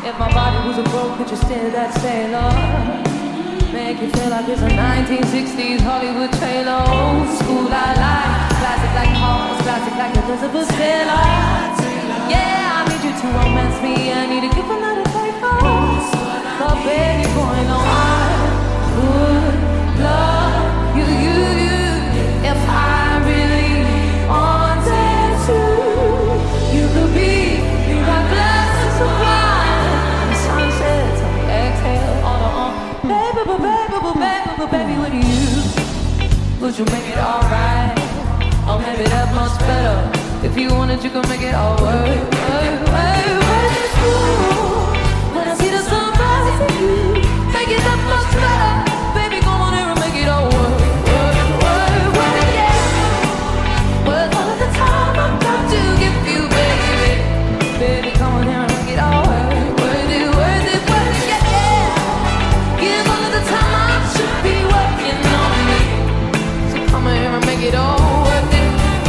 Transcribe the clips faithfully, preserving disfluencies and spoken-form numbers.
If my body was a broke, could you steal that sailor? Make you feel like it's a nineteen sixties Hollywood trailer. Old school I like, classic like Halls, classic like Elizabeth Taylor. Yeah, I need you to romance me, I need to give a little paper. But baby, boy, no, I would love you, you, you. If I really wanted to, you could be, be my blessed supply. The sunset, tell me exhale, on the on. Baby, but baby, but baby, but baby, with you, would you make it alright? Or maybe that much better. If you wanted, you could make it all work, work, work, work. It's cool. When I see the sunrise in you, make it that much better. Baby, come on here and make it all work, work, work, work, yeah. Worth all of the time I'm about to give you, baby. Baby, come on here and make it all work, worth it, worth it, worth it, yeah, yeah. Give all of the time I should be working on me. So come here and make it all worth it.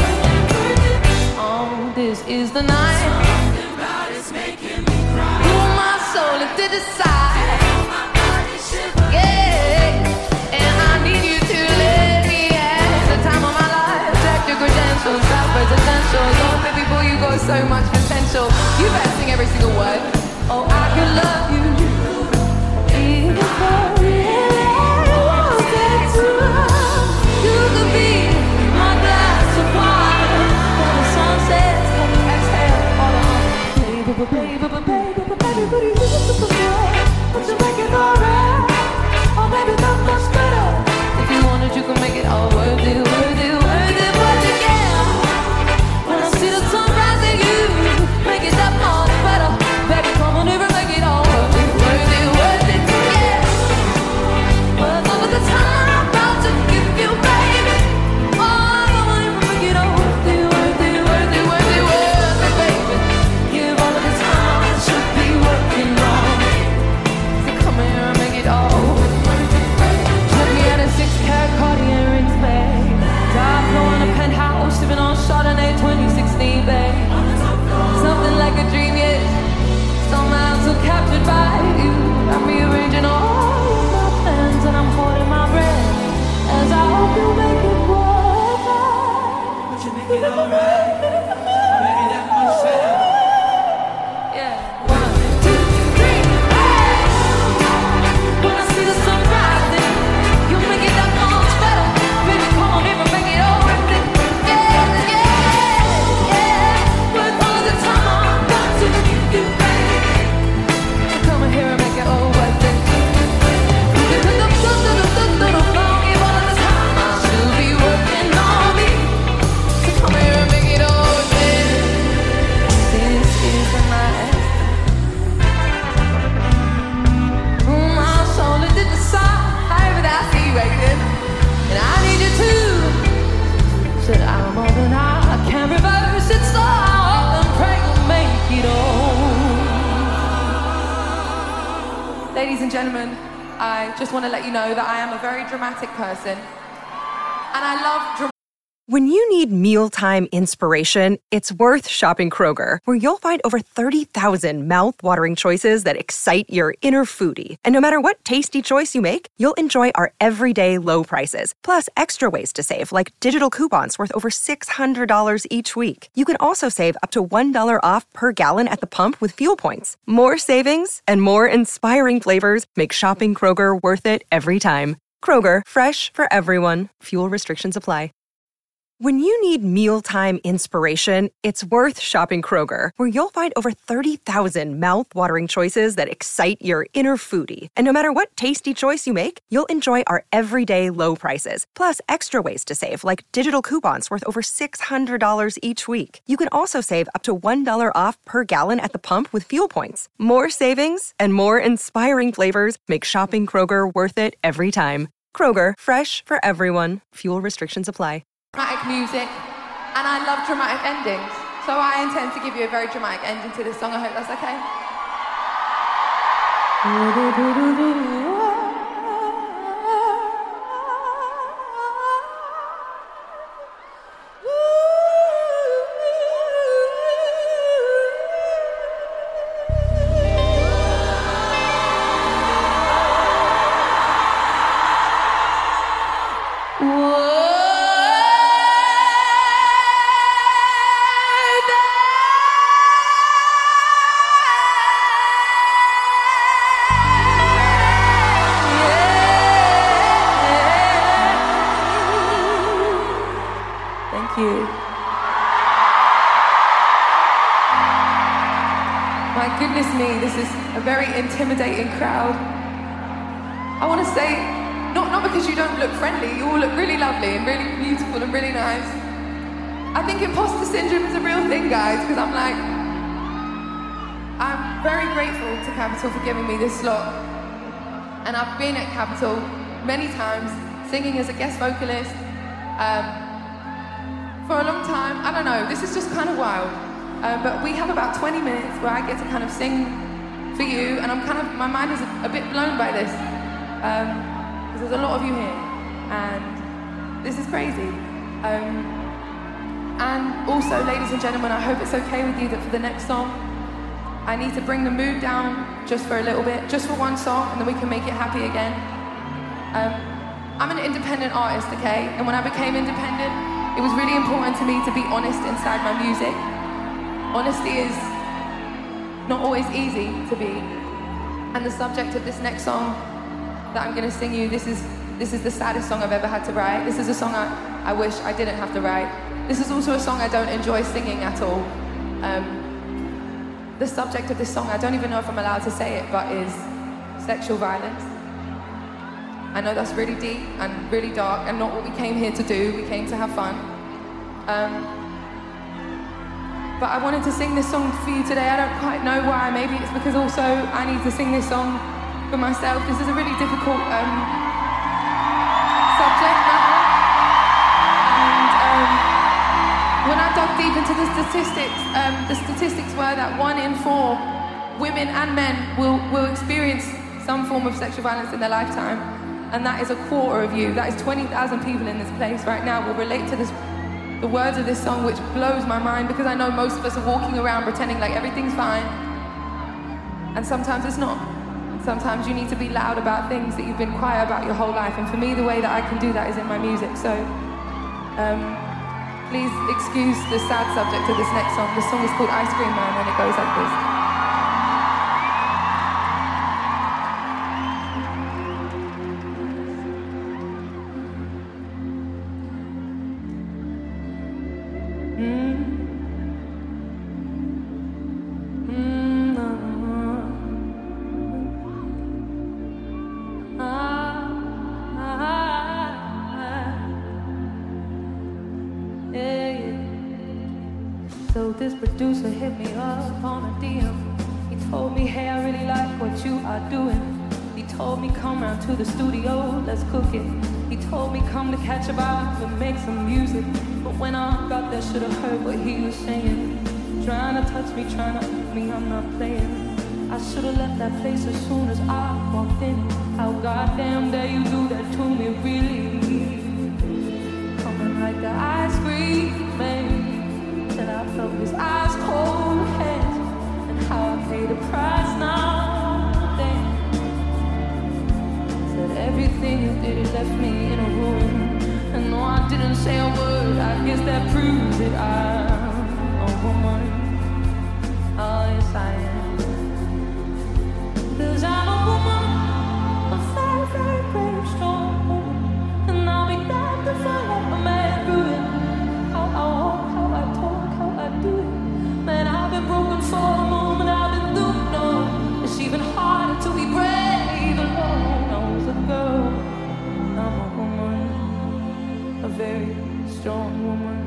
Oh, this is the night. Something about it's making me cry. Pull my soul into the side. Yeah, and I need you to let me have the time of my life. Check your credentials, stop residential. Oh, baby boy, you got so much potential. You better sing every single word. Oh, I could love you. If I really wanted to, you could be my glass of wine. When the sun sets, let me exhale all on. Baby, but baby, but baby, but baby, what do you do to fulfill? Would you make it alright? Oh, baby, that much better. If you wanted, you could make it all worth it, worth it, worth it, worth it, yeah. When I see the sunrise in you, make it that much better. Baby, come on over, make it all worth it, worth it, worth it, yeah. Worth all of the time I'm about to give you, baby. Oh, come on over, make it all worth it, worth it, worth it, worth it, worth it, baby. Give all of the time I should be working on. So come here and make it all worth it. Took me at a six-carat Cartier ring, babe. Top floor in a penthouse, sipping on Chardonnay twenty sixteen, babe. Something like a dream, yes. Somehow so captured by you. I'm rearranging all of my plans and I'm holding my breath as I hope you make it work. Would you make it alright? Maybe that much better. Yeah. One, two, three, hey! When I see the sun rising, you make it that much better. Baby, come on here and make it all worth it. Yeah, yeah, yeah. Worth all the time I'm about to give you, baby. Come on here and make it all worth it. Give all of the time I should be working on me. So come here and make it all worth it. This is the night. Pull my soul into the side, but I see you right there. And I need you to. Said I'm more than I can reverse it, so I hope and pray you'll make it all. Ladies and gentlemen, I just want to let you know that I am a very dramatic person. And I love dramatic. When you need mealtime inspiration, it's worth shopping Kroger, where you'll find over thirty thousand mouth-watering choices that excite your inner foodie. And no matter what tasty choice you make, you'll enjoy our everyday low prices, plus extra ways to save, like digital coupons worth over six hundred dollars each week. You can also save up to one dollar off per gallon at the pump with fuel points. More savings and more inspiring flavors make shopping Kroger worth it every time. Kroger, fresh for everyone. Fuel restrictions apply. When you need mealtime inspiration, it's worth shopping Kroger, where you'll find over thirty thousand mouth-watering choices that excite your inner foodie. And no matter what tasty choice you make, you'll enjoy our everyday low prices, plus extra ways to save, like digital coupons worth over six hundred dollars each week. You can also save up to one dollar off per gallon at the pump with fuel points. More savings and more inspiring flavors make shopping Kroger worth it every time. Kroger, fresh for everyone. Fuel restrictions apply. Dramatic music, and I love dramatic endings. So I intend to give you a very dramatic ending to this song. I hope that's okay. my goodness me, this is a very intimidating crowd. I want to say, not, not because you don't look friendly, you all look really lovely and really beautiful and really nice. I think imposter syndrome is a real thing, guys, because I'm like, I'm very grateful to Capital for giving me this slot. And I've been at Capital many times, singing as a guest vocalist, um, for a long time. I don't know, this is just kind of wild. Uh, but we have about twenty minutes where I get to kind of sing for you, and I'm kind of, my mind is a, a bit blown by this. Um, because there's a lot of you here, and this is crazy. Um, and also, ladies and gentlemen, I hope it's okay with you that for the next song, I need to bring the mood down just for a little bit, just for one song, and then we can make it happy again. Um, I'm an independent artist, okay? And when I became independent, it was really important to me to be honest inside my music. Honesty is not always easy to be. And the subject of this next song that I'm gonna sing you, this is this is the saddest song I've ever had to write. This is a song I, I wish I didn't have to write. This is also a song I don't enjoy singing at all. Um, the subject of this song, I don't even know if I'm allowed to say it, but is sexual violence. I know that's really deep and really dark and not what we came here to do. We came to have fun. Um, But I wanted to sing this song for you today. I don't quite know why. Maybe it's because also I need to sing this song for myself. This is a really difficult um, subject matter. And um, when I dug deep into the statistics, um, the statistics were that one in four women and men will, will experience some form of sexual violence in their lifetime. And that is a quarter of you. That is twenty thousand people in this place right now will relate to this, the words of this song, which blows my mind because I know most of us are walking around pretending like everything's fine. And sometimes it's not. Sometimes you need to be loud about things that you've been quiet about your whole life. And for me, the way that I can do that is in my music. So um, please excuse the sad subject of this next song. This song is called Ice Cream Man, and it goes like this. So this producer hit me up on a D M. He told me, hey, I really like what you are doing. He told me, come round to the studio, let's cook it. He told me, come to catch a vibe and make some music. But when I got there, should've heard what he was saying. Trying to touch me, trying to hurt me, I'm not playing. I should've left that place as soon as I walked in. How goddamn dare you do that to me, really? Coming like the ice cream man. And I felt his ice cold hands, and how I paid the price now. Damn. Said everything you did, it left me in a ruin. And no, I didn't say a word. I guess that proves that I'm a woman. Oh yes I am. 'Cause I'm a woman, a very, very brave, strong woman. And I'll be glad to find out a man ruin. How I walk, how I talk, I do it. Man, I've been broken for a moment, I've been through it all. It's even harder to be brave alone. I was a girl, I'm a woman, a very strong woman.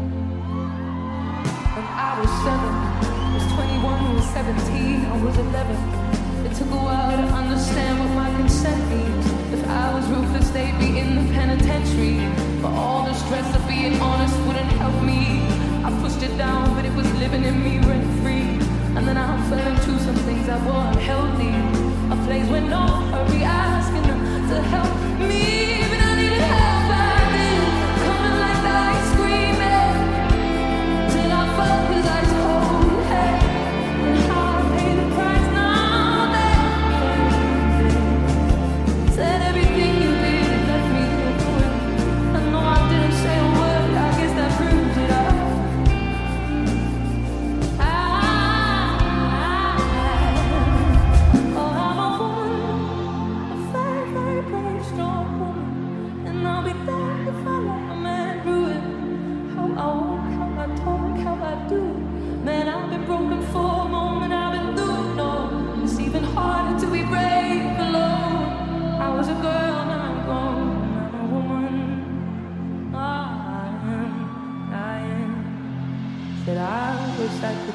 When I was seven, I was twenty-one, I was seventeen, I was eleven. It took a while to understand what my consent means. If I was ruthless, they'd be in the penitentiary. But all the stress of being honest wouldn't help me. I pushed it down, but it was living in me rent-free. And then I fell into some things that weren't healthy. A place where no one be asking them to help me. But I needed help back then, coming like the ice cream man. Till I felt his ice cold head, and how I paid the price now. That said everything you did, it left me here for it. I know I didn't say a word, I guess that proves it. I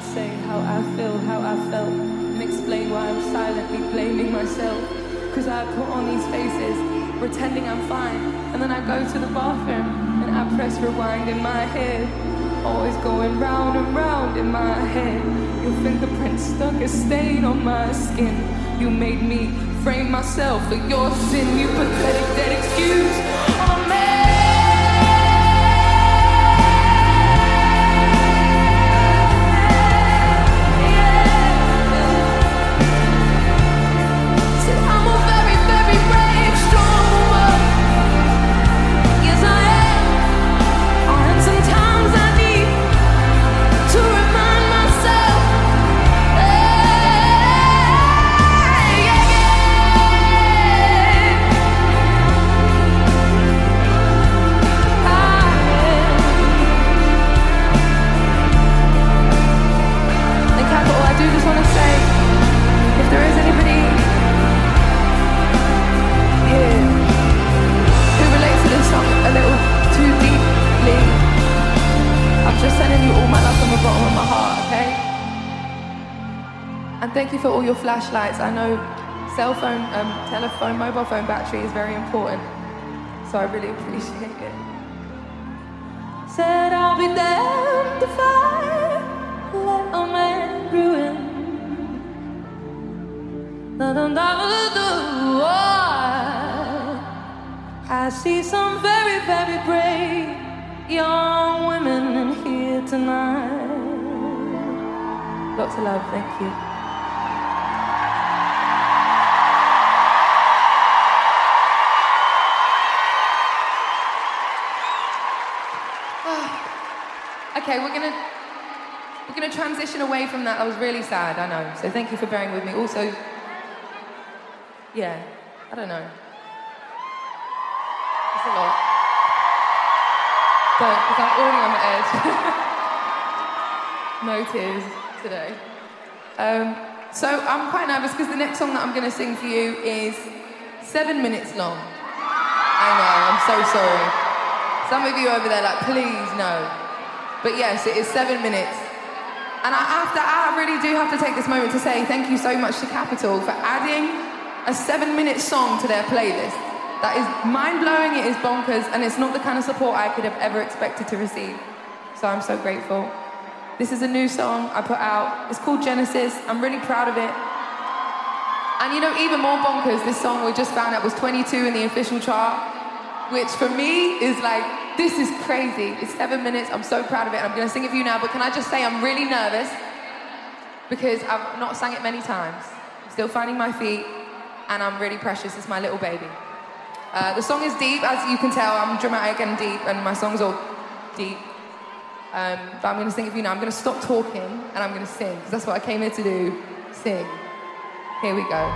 say how I feel, how I felt, and explain why I'm silently blaming myself. Cause I put on these faces, pretending I'm fine, and then I go to the bathroom and I press rewind in my head. Always going round and round in my head. Your fingerprints stuck a stain on my skin. You made me frame myself for your sin. You pathetic dead excuse on me. Thank you for all your flashlights. I know cell phone, um, telephone, mobile phone battery is very important, so I really appreciate it. Said I'll be damned if I let a man ruin. Da da da da. I see some very, very brave young women in here tonight. Lots of love, thank you. Okay, we're gonna we're gonna transition away from that. That was really sad, I know. So thank you for bearing with me. Also, yeah, I don't know. It's a lot. Don't, because I'm already on the edge. No tears today. Um, so I'm quite nervous because the next song that I'm gonna sing for you is seven minutes long. I know, I'm so sorry. Some of you over there like, please no. But yes, it is seven minutes. And I have to, I really do have to take this moment to say thank you so much to Capital for adding a seven minute song to their playlist. That is mind-blowing, it is bonkers, and it's not the kind of support I could have ever expected to receive. So I'm so grateful. This is a new song I put out. It's called Genesis. I'm really proud of it. And you know, even more bonkers, this song we just found out was twenty-two in the official chart, which for me is like, this is crazy. It's seven minutes. I'm so proud of it. And I'm going to sing it for you now. But can I just say I'm really nervous because I've not sang it many times. I'm still finding my feet. And I'm really precious. It's my little baby. Uh, the song is deep. As you can tell, I'm dramatic and deep. And my song's all deep. Um, but I'm going to sing it for you now. I'm going to stop talking and I'm going to sing. Because that's what I came here to do. Sing. Here we go.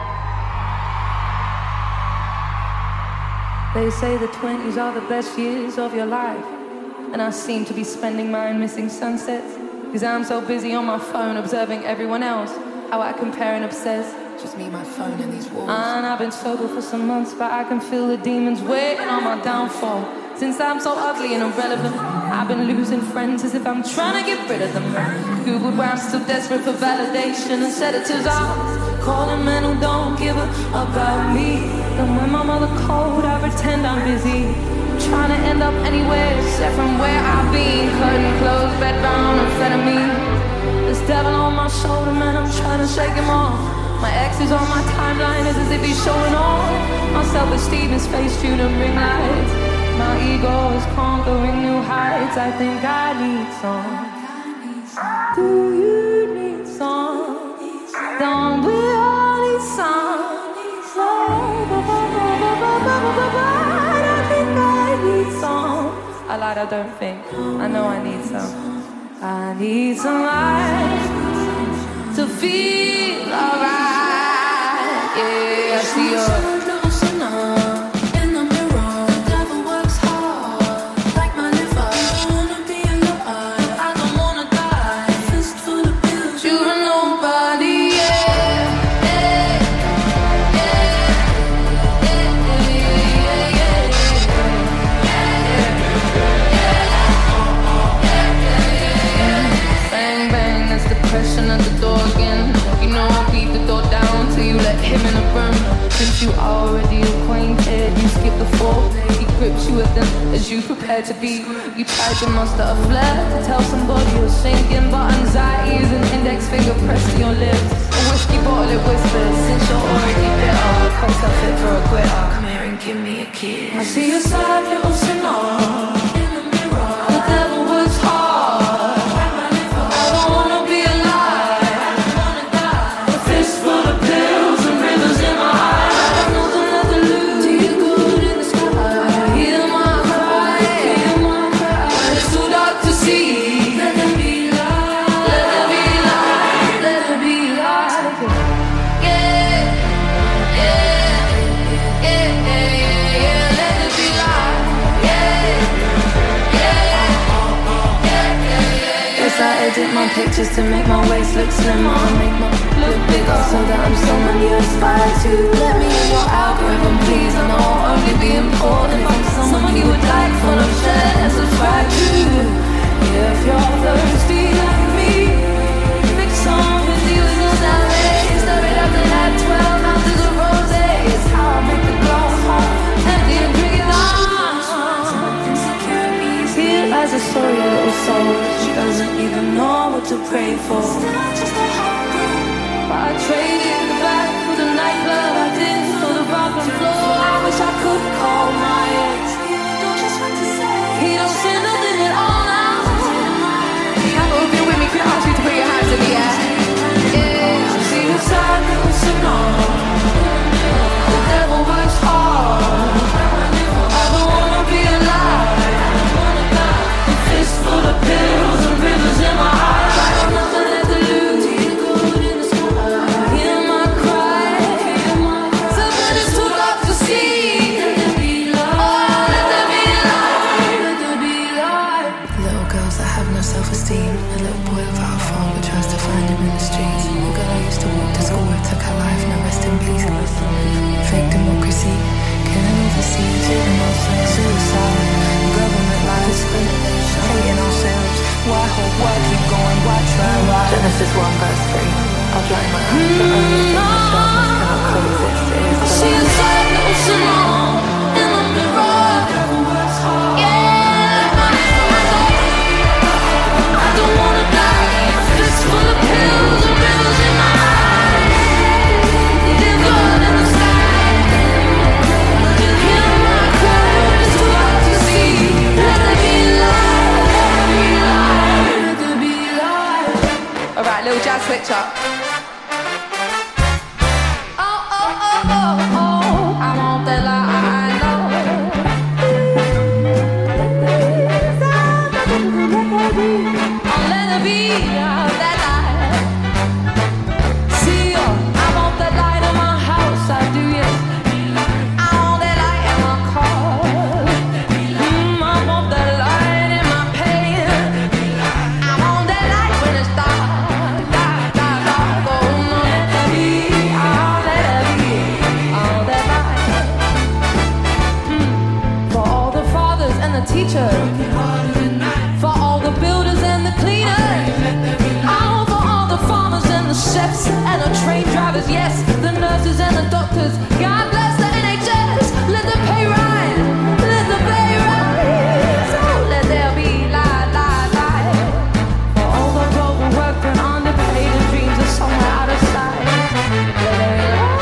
They say the twenties are the best years of your life, and I seem to be spending mine missing sunsets, because I'm so busy on my phone observing everyone else, how I compare and obsess. Just me, my phone, and these walls. And I've been sober for some months, but I can feel the demons waiting on my downfall. Since I'm so ugly and irrelevant, I've been losing friends as if I'm trying to get rid of them. Googled where I'm still desperate for validation, and sedatives are calling men who don't give a about me. Then when my mother cold, I pretend I'm busy, trying to end up anywhere except from where I've been. Curtain closed, bed bound, amphetamine. This devil on my shoulder, man, I'm trying to shake him off. My ex is on my timeline, it's as if he's showing off. My self-esteem is face tuned and ring lights. My ego is conquering new heights. I think I need some. Do you need some? Don't we all need some? I think I need some. I lied, I don't think. I know I need some. I need some light to feel alright. Yeah, I see you. prepared to be. You tried to muster a flair to tell somebody you're sinking, but anxiety is an index finger pressed to your lips. A whiskey bottle it whispers, since you're already bitter, a cocktail fit for a quitter. Come here and give me a kiss. I see a sad little sinner in the mirror. The devil was hard. I don't wanna be alive. I don't wanna die. A fistful of pills and rivers in my eyes. I got nothing left to lose. Do you good in the sky? Hear my cry. Hear my cry. When it's too dark to see. Let there be light. Let there be light. Let there be light. Yeah, yeah, yeah, yeah, yeah, yeah. Let there be light. Yeah, yeah, yeah, yeah, yeah. Yes, I edit my pictures to make my waist look slimmer, make my look bigger, so that I'm someone you aspire to. Let me in your algorithm, please. I know I'll only be important if I'm someone you would like, full of share and subscribe to. Yeah, if you're thirsty like me, mix some with you in your salad. Stir it up and add twelve ounces of rosé. It's how I make the glass half empty and drink it on. Here lies a sorry little soul. She doesn't even know what to pray for. But I traded the back for the nightclub I did for the bathroom floor. I wish I could call my ex. He don't say nothing at all now. How if you're with me, can I ask you to put your hands in the air? Yeah, I see a sad little sinner. The devil works hard. I don't wanna be alive. A fistful of pills and rivers in my eyes. I got nothing left to lose. Hear my cry. So when it's too dark to see. Let there be light. Let there be light. Let there be light. Little girls that have no self-esteem. A little boy without a phone but tries to find him in the streets. A girl I used to walk to school with took her life. No rest in peace. Fake democracy. Killing overseas. Hitting ourselves. Suicide. Government lies. Hating ourselves. Why hope? Why keep going? Why try? Why? Genesis one verse three. I'll dry my eyes, but only if my darkness cannot coexist. It is the see a sad little sinner in the mirror. Yeah, I don't wanna die. A fistful of pills and rivers in my eyes. There's blood in the sky. Hear my cry. It's too hard to see. Let there be light. Let there be light. All right, little jazz switch up. For all the builders and the cleaners, oh, for all the farmers and the chefs and the train drivers, yes, the nurses and the doctors. God bless the N H S. Let the pay rise, let the pay rise. Oh, let there be light, light, light. For all the overworked and underpaid and dreams are somewhere out of sight. Let there be light.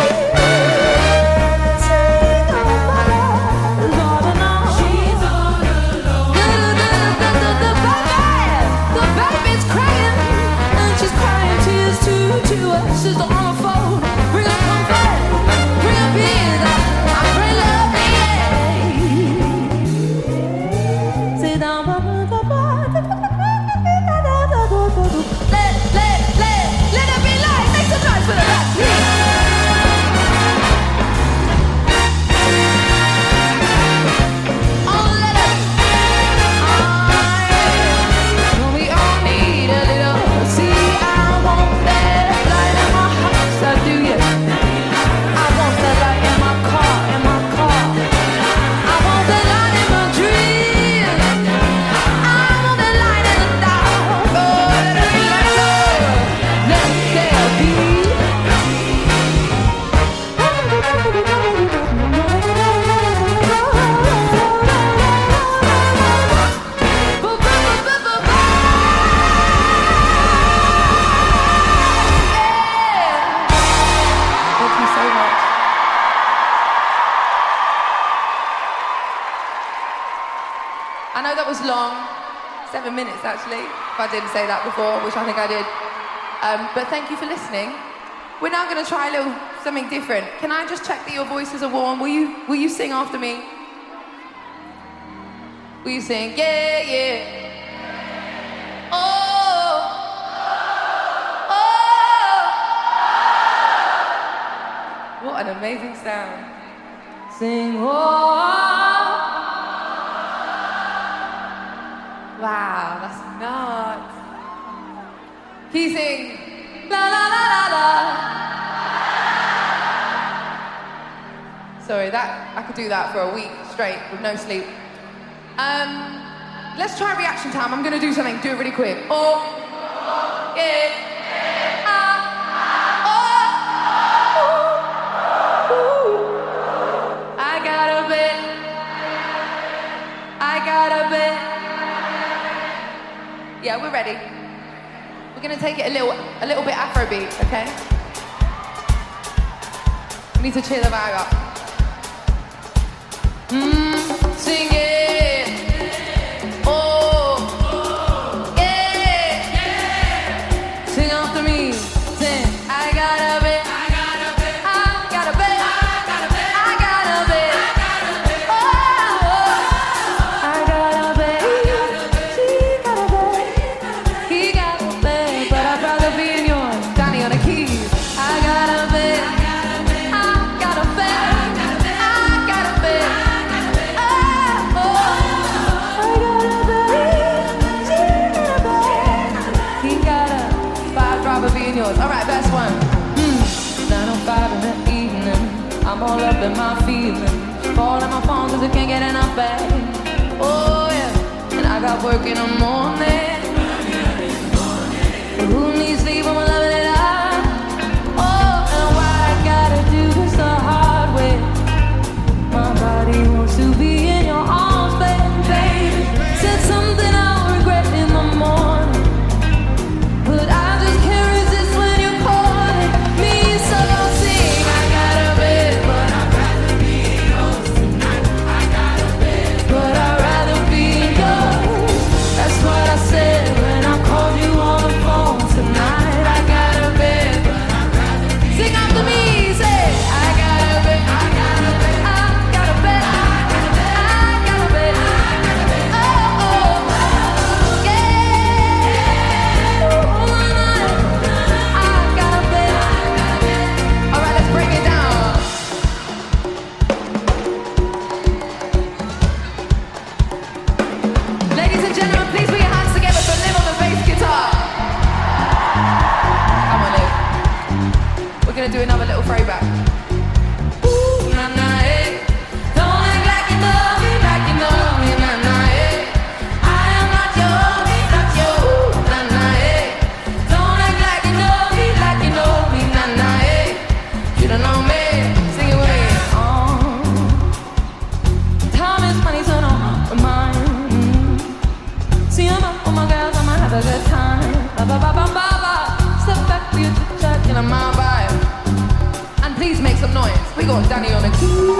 She's on the phone, bring a comfort, bring a peace, I pray love me, yeah. Sit down, let, let, let, let it be light, make some noise for the rest, oh, let it be, oh, we all need a little, see, I want that light in my house. song. Seven minutes, actually. If I didn't say that before, which I think I did. Um, but thank you for listening. We're now going to try a little something different. Can I just check that your voices are warm? Will you, will you sing after me? Will you sing? Yeah, yeah. Oh. Oh. What an amazing sound. Sing, oh. Wow, that's nuts. Can you sing? La la la la la. Sorry, that I could do that for a week straight with no sleep. Um, let's try reaction time. I'm gonna do something. Do it really quick. Oh, yeah. Ah, oh, ooh. I got a bit. I got a bit. Yeah, we're ready. We're gonna take it a little, a little bit Afrobeat, okay? We need to cheer the vibe up. Mm, sing it. Oh, yeah. Sing after me. Sing. I got a bit. I got a bit. I got a bit. I got a bit. Oh, I got a bit. She got a bit. He got a bit. But I'd rather be in yours. Danny on the keys. I got a bit. I got a bit. I got a bit. Oh, oh. I got a bit. She got a bit. He got a. But I'd rather be in yours. All right, best one. Mm. nine oh five in the evening. I'm all up in my feelings. Falling my phone 'cause I can't get enough back. Oh yeah. And I got work in the morning. Who needs sleep when we're loving it up? Oh, and why I gotta do this the hard way? My body wants to be in your arms, baby. Said something I'll regret in the morning, but I just can't resist when you're calling me. So I'll sing. I got a bit, but I'd rather be yours tonight. I got a bit, but I'd rather be yours. That's what I said when I called you on the phone tonight. I got a bit, but I'd rather be sing after me, say I got a bit, I got a bit, I got a bit, I got a bit, oh, oh, yeah, ooh, I got a bit. All right, let's break it down. Ladies and gentlemen, please put your hands together for Liv on the bass guitar. Come on, Liv. We're gonna do another little throwback. Ooh, na na, eh. Don't act like you know me, like you know me, na na, eh. I am not your, not your, ooh, na na, eh. Don't act like you know me, like you know me, na na, eh. You don't know me, sing it with me. Oh, time is money, so don't remind. See, I'm up with my girls, I'ma have a good time. Ba ba ba ba ba ba. Step back for your chit chat, and I'm my vibe. And please make some noise. We got Danny on the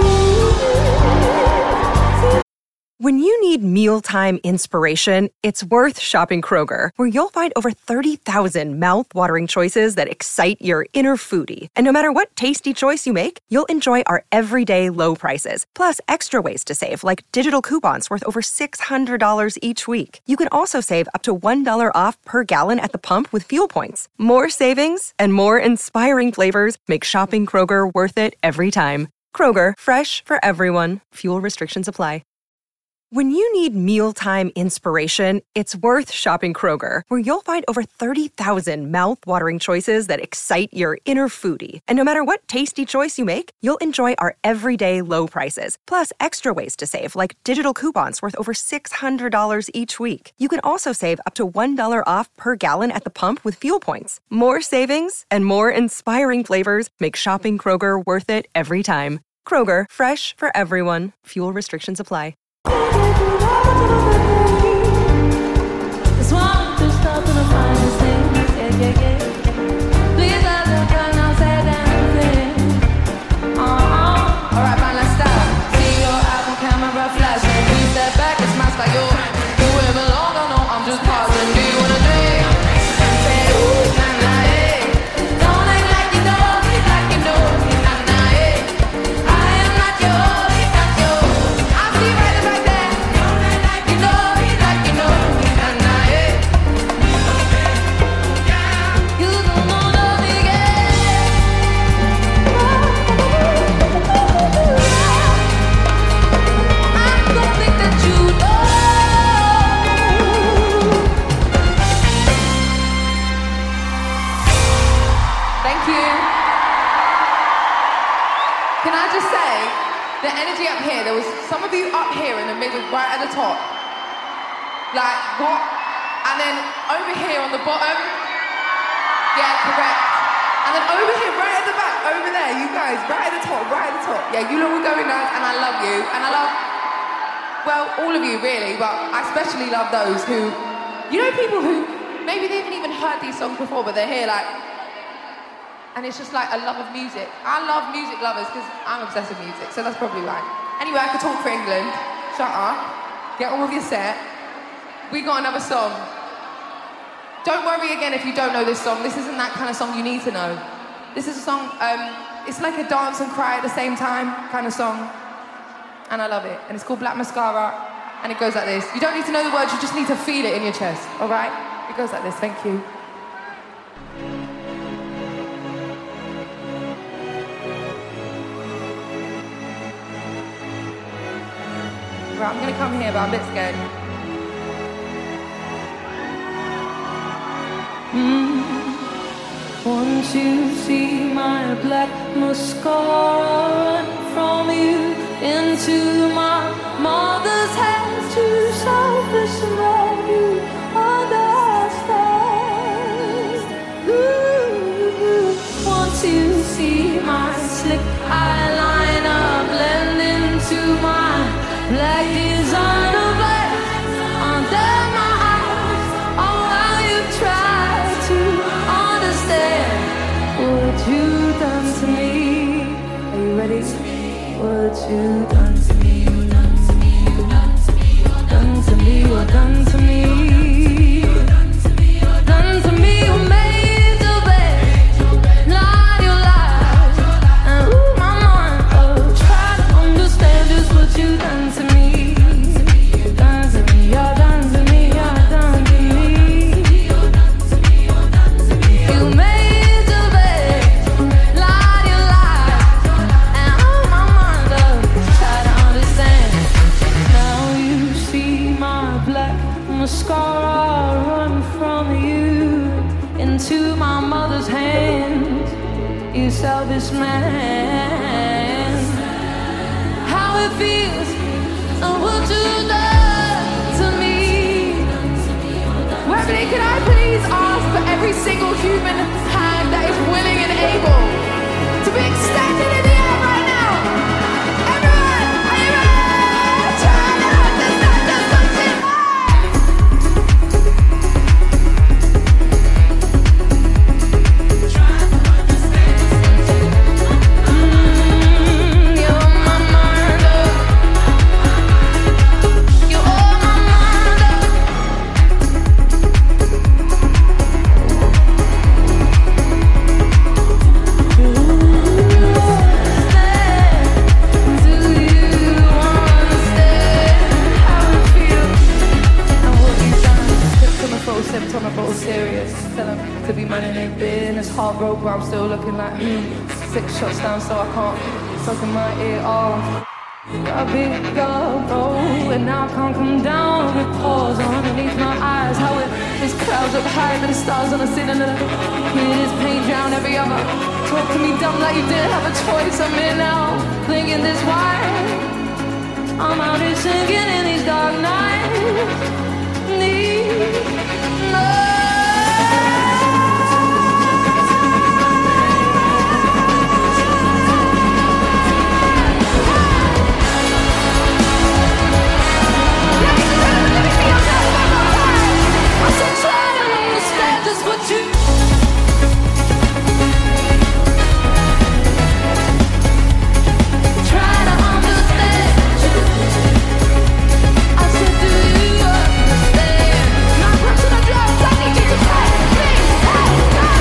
keys. When you need mealtime inspiration, it's worth shopping Kroger, where you'll find over thirty thousand mouth-watering choices that excite your inner foodie. And no matter what tasty choice you make, you'll enjoy our everyday low prices, plus extra ways to save, like digital coupons worth over six hundred dollars each week. You can also save up to one dollar off per gallon at the pump with fuel points. More savings and more inspiring flavors make shopping Kroger worth it every time. Kroger, fresh for everyone. Fuel restrictions apply. When you need mealtime inspiration, it's worth shopping Kroger, where you'll find over thirty thousand mouth-watering choices that excite your inner foodie. And no matter what tasty choice you make, you'll enjoy our everyday low prices, plus extra ways to save, like digital coupons worth over six hundred dollars each week. You can also save up to one dollar off per gallon at the pump with fuel points. More savings and more inspiring flavors make shopping Kroger worth it every time. Kroger, fresh for everyone. Fuel restrictions apply. Alright, man, let's start. See your album camera flashing. Please step back, it's my style. Whoever Thank you. Can I just say, the energy up here, there was some of you up here in the middle, right at the top. Like, what? And then over here on the bottom. Yeah, correct. And then over here, right at the back, over there, you guys, right at the top, right at the top. Yeah, you lot were going nuts, and I love you. And I love, well, all of you really, but I especially love those who, you know, people who, maybe they haven't even heard these songs before, but they're here like, and it's just like a love of music. I love music lovers because I'm obsessed with music, so that's probably why. Anyway, I could talk for England. Shut up. Get on with your set. We got another song. Don't worry again if you don't know this song. This isn't that kind of song you need to know. This is a song, um, it's like a dance and cry at the same time kind of song. And I love it. And it's called Black Mascara. And it goes like this. You don't need to know the words, you just need to feel it in your chest, all right? It goes like this, thank you. Right, I'm gonna come here, but I'm a bit scared. Mm. Once you see my black mascara run from you into my mother's hands, too selfish and let you understand. Ooh. Once you see my slick eyeliner blend into my black designer veins under my eyes. Oh, how you try to understand what you done to me. Are you ready? What you done to me? Done to me? Done to me? Done to me? What done to me? Done to me? Who made your bed? Lied your lies and ooh my mind. Oh, try to understand just what you done to me. Done to me? You're done to me. You're done to me. You made your bed, lied your lies, and oh my mind. Oh, try to understand. Now you see my black mascara run from you into my mother's hands. You selfish man. How it feels and what you done to me. Wembley, can I please ask for every single human hand that is willing and able to be extended in the air right now? Everyone, are you ready? Try to understand the something. Mm, you're my mind, oh. You're all my mind, oh. Do you understand how it feels and what you've done? Symptomatic, symptomatic, serious. Tell them to be minding their business. Heart broke, but I'm still looking like mm. Six shots down, so I can't sucking my ear off. Got a big elbow, and now I can't come down with pause underneath my eyes. How it is clouds up high, but the stars on the ceiling. Hear this pain drown every other. Talk to me dumb like you didn't have a choice. I'm in now, thinking this why I'm out here sinking in these dark nights. Need love. Just what you try to understand. I said, do you understand? My personal drugs, I need you to try to please. Hey,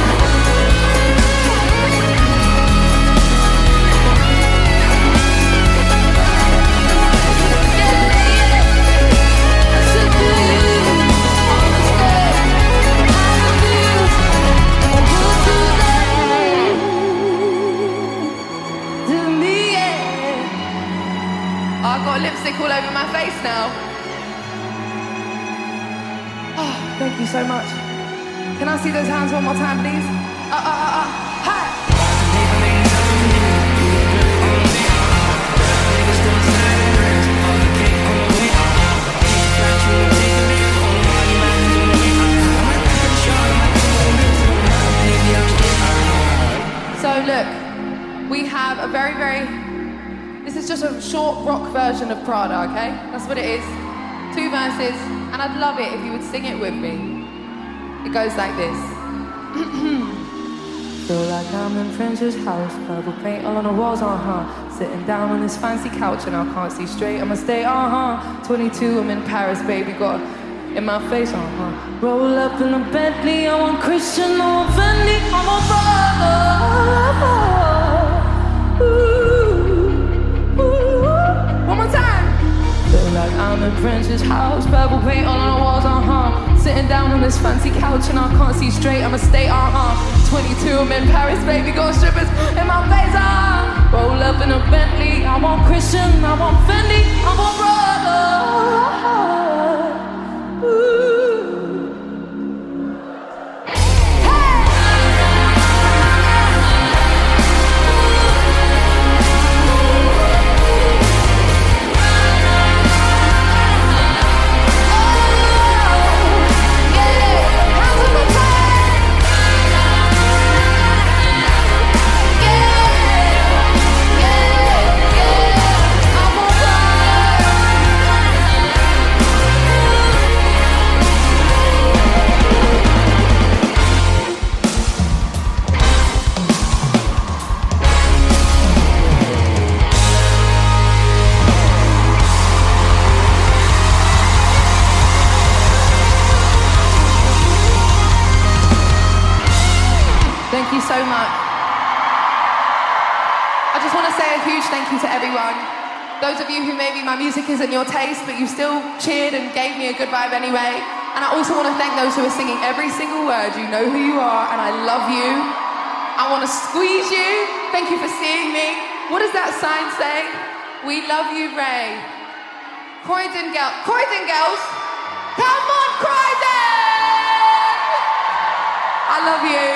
I said, do you understand? I've got lipstick all over my face now. Oh, thank you so much. Can I see those hands one more time, please? Uh, uh, uh, uh. Ha! we have a very, very... This is just a short rock version of Prada, okay? That's what it is. Two verses, and I'd love it if you would sing it with me. It goes like this. Feel like I'm in French's house, purple paint all on the walls, uh-huh. Sitting down on this fancy couch and I can't see straight, I'ma stay, uh-huh. twenty-two, I'm in Paris, baby, got in my face, uh-huh. Roll up in a Bentley, I want Christian, I want Fendi, I want Prada. Ooh, ooh. One more time. Feel like I'm in French's house, purple paint all on the walls, uh-huh. Sitting down on this fancy couch and I can't see straight, I'ma stay, uh-huh. twenty-two, I'm in Paris, baby, got strippers in my face, uh-huh. Roll up in a Bentley, I want Christian, I want Fendi, I want Prada. Ooh. Thank you so much. I just want to say a huge thank you to everyone. Those of you who maybe my music isn't your taste, but you still cheered and gave me a good vibe anyway. And I also want to thank those who are singing every single word. You know who you are, and I love you. I want to squeeze you. Thank you for seeing me. What does that sign say? We love you, Ray. Croydon girls. Croydon girls. Come on, Croydon! I love you.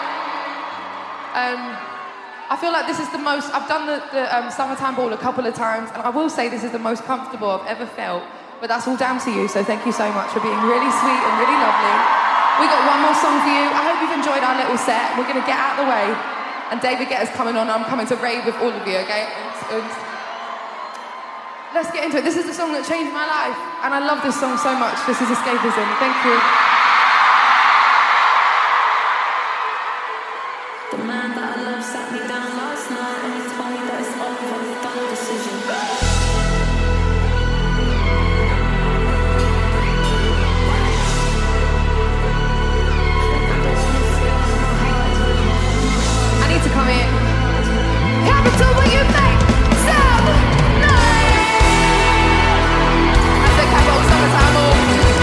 Um, I feel like this is the most, I've done the, the um, Summertime Ball a couple of times, and I will say this is the most comfortable I've ever felt, but that's all down to you, so thank you so much for being really sweet and really lovely. We got one more song for you. I hope you've enjoyed our little set. We're going to get out of the way, and David Guetta's coming on. I'm coming to rave with all of you, okay? Let's get into it. This is the song that changed my life, and I love this song so much. This is Escapism. Thank you. The man that I love sat me down last night and he told me that it's over, we've done a decision. I need to come in. Capital, will you make some noise? I said Capital Summertime Ball.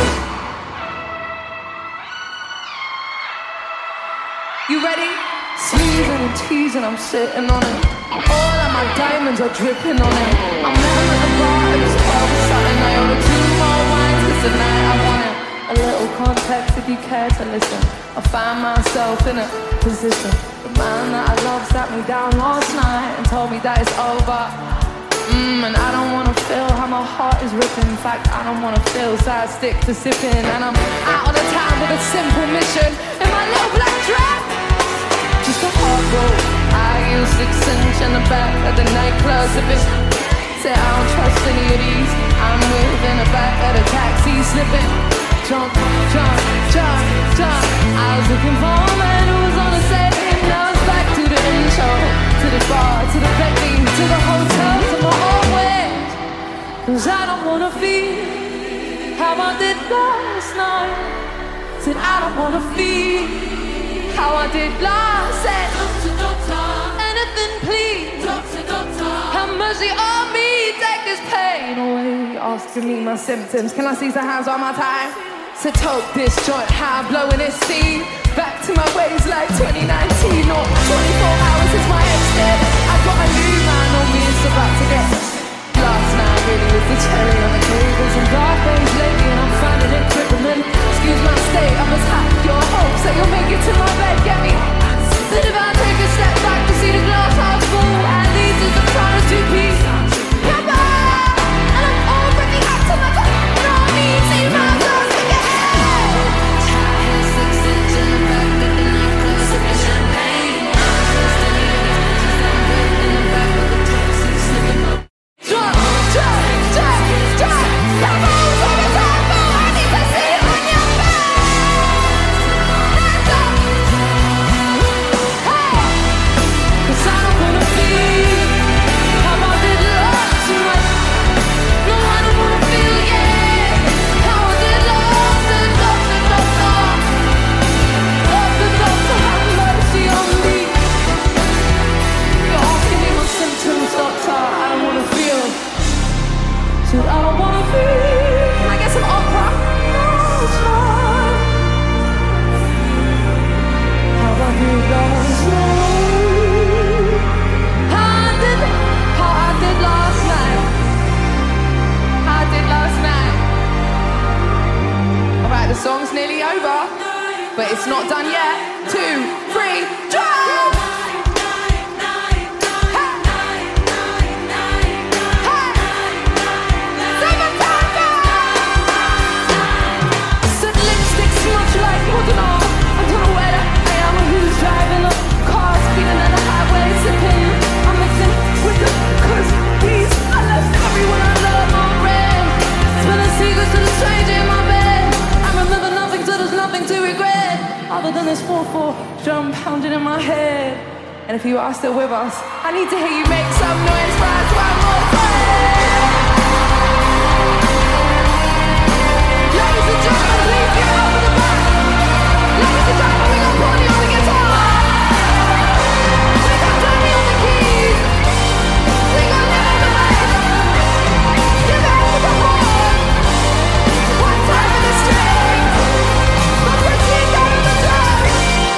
You ready? Sneezing and teasing, I'm sitting on it. All of my diamonds are dripping on it. I met him at the bar, it was twelve or something. I ordered two more wines, cause tonight I wanted a little context if you care to listen. I found myself in a position. The man that I love sat me down last night and told me that it's over. Mmm, and I don't wanna feel how my heart is ripping. In fact, I don't wanna feel, so I stick to sipping. And I'm out on the town with a simple mission in my little black dress. Just a hard road. I use six inch in the back of the nightclub zipping. Say I don't trust any of these. I'm waving the back of the taxi slipping. Jump, jump, jump, jump. I was looking for a man who was on the same. Now it's back to the intro, to the bar, to the Bentley, to the hotel, to my own ways. Cause I don't wanna feel how I did last night. Said I don't wanna feel how I did last. Said, doctor, doctor, anything please. Doctor, doctor, have mercy on me, take this pain away. Asking me my symptoms, can I see some hands one more time? So tote this joint, how I'm blowing this steam. Back to my ways like twenty nineteen or twenty-four hours since my ex dead. I got a new man on me, it's about to get. Last night really was the cherry on the cake. There's some dark days lately and I'm finding it crippling. Excuse my state, I must have your hope, so you'll make it to my bed, get me. Then if I take a step back to see the glass half full, at least it's a trying to do peace. Come on! And I'm already acting like a army, see my girls to get out. Six inch in the back of the nightclub, pounding in my head. And if you are still with us, I need to hear you make some noise for us one more time. Ladies and gentlemen, please get over the back. Ladies and gentlemen, we got Bonnie on the guitar. We got Danny on the keys. We got Lynn on the bass. Give it up for the horn. One time for the strings. But Richie's down on the drums.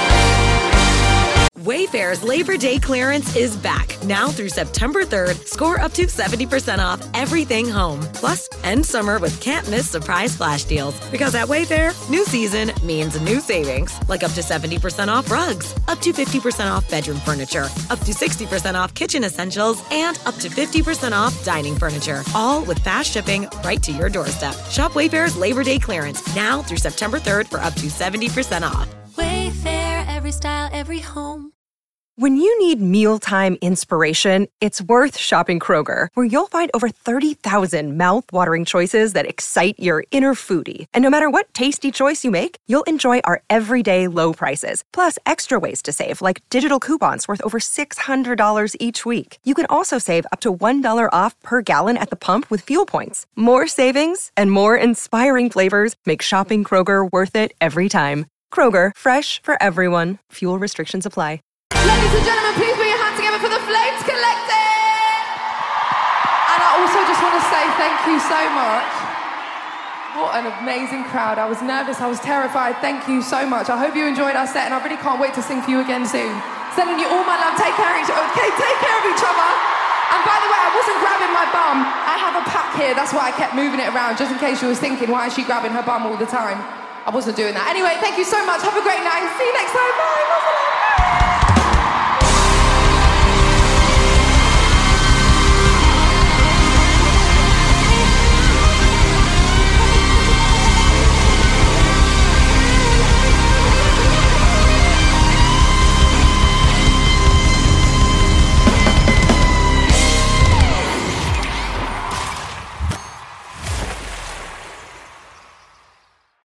Wayfair's Labor Day clearance is back. Now through September third, score up to seventy percent off everything home. Plus, end summer with can't-miss surprise flash deals. Because at Wayfair, new season means new savings. Like up to seventy percent off rugs, up to fifty percent off bedroom furniture, up to sixty percent off kitchen essentials, and up to fifty percent off dining furniture. All with fast shipping right to your doorstep. Shop Wayfair's Labor Day clearance now through September third for up to seventy percent off. Wayfair, every style, every home. When you need mealtime inspiration, it's worth shopping Kroger, where you'll find over thirty thousand mouth-watering choices that excite your inner foodie. And no matter what tasty choice you make, you'll enjoy our everyday low prices, plus extra ways to save, like digital coupons worth over six hundred dollars each week. You can also save up to one dollar off per gallon at the pump with fuel points. More savings and more inspiring flavors make shopping Kroger worth it every time. Kroger, fresh for everyone. Fuel restrictions apply. Ladies and gentlemen, please put your hands together for the Flames Collective! And I also just want to say thank you so much. What an amazing crowd. I was nervous, I was terrified. Thank you so much. I hope you enjoyed our set, and I really can't wait to sing for you again soon. Sending you all my love. Take care of each other. Okay, take care of each other. And by the way, I wasn't grabbing my bum. I have a pack here. That's why I kept moving it around, just in case you was thinking, why is she grabbing her bum all the time? I wasn't doing that. Anyway, thank you so much. Have a great night. See you next time. Bye. Bye.